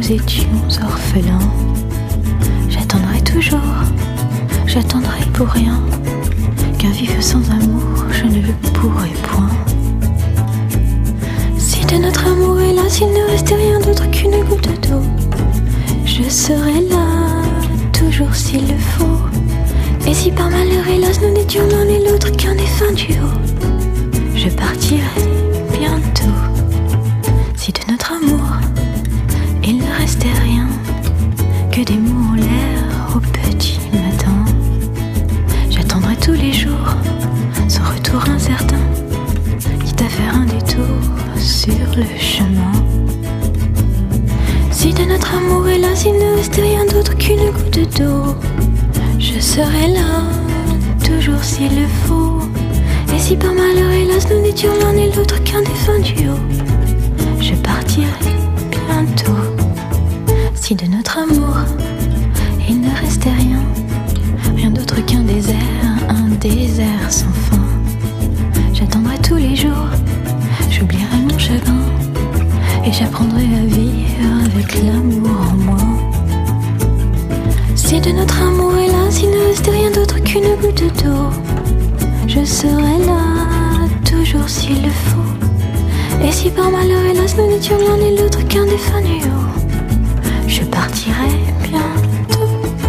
nous étions orphelins. J'attendrai toujours, j'attendrai pour rien, car vivre sans amour, je ne le pourrai point. Si de notre amour hélas il ne restait rien d'autre qu'une goutte d'eau, je serai là, toujours s'il le faut. Et si par malheur hélas nous n'étions l'un et l'autre qu'un défunt duo, je partirai bientôt. Si de notre amour il ne restait rien que des mots en l'air au petit matin, j'attendrai tous les jours son retour incertain, quitte à faire un détour sur le chemin. Si de notre amour hélas il ne restait rien d'autre qu'une goutte d'eau, je serai là, toujours s'il le faut. Et si par malheur hélas nous n'étions l'un et l'autre qu'un défunt duo, je partirai bientôt. Si de notre amour il ne restait rien, rien d'autre qu'un désert, un désert sans fin, j'attendrai tous les jours, j'oublierai mon chagrin et j'apprendrai à vivre avec l'amour en moi. Si de notre amour hélas il ne restait rien d'autre qu'une goutte d'eau, je serai là, toujours s'il le faut. Et si par malheur hélas nous n'étions l'un et l'autre qu'un défunt duo, je partirai bientôt.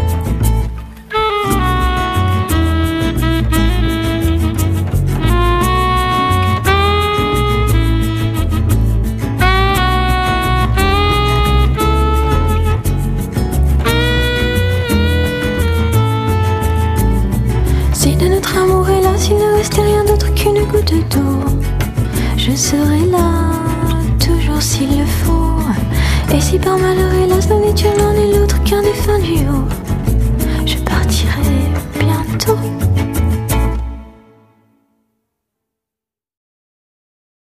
Si de notre amour hélas il ne restait rien d'autre qu'une goutte d'eau, je serai là, toujours s'il le faut. Et si par malheur hélas nous n'étions l'un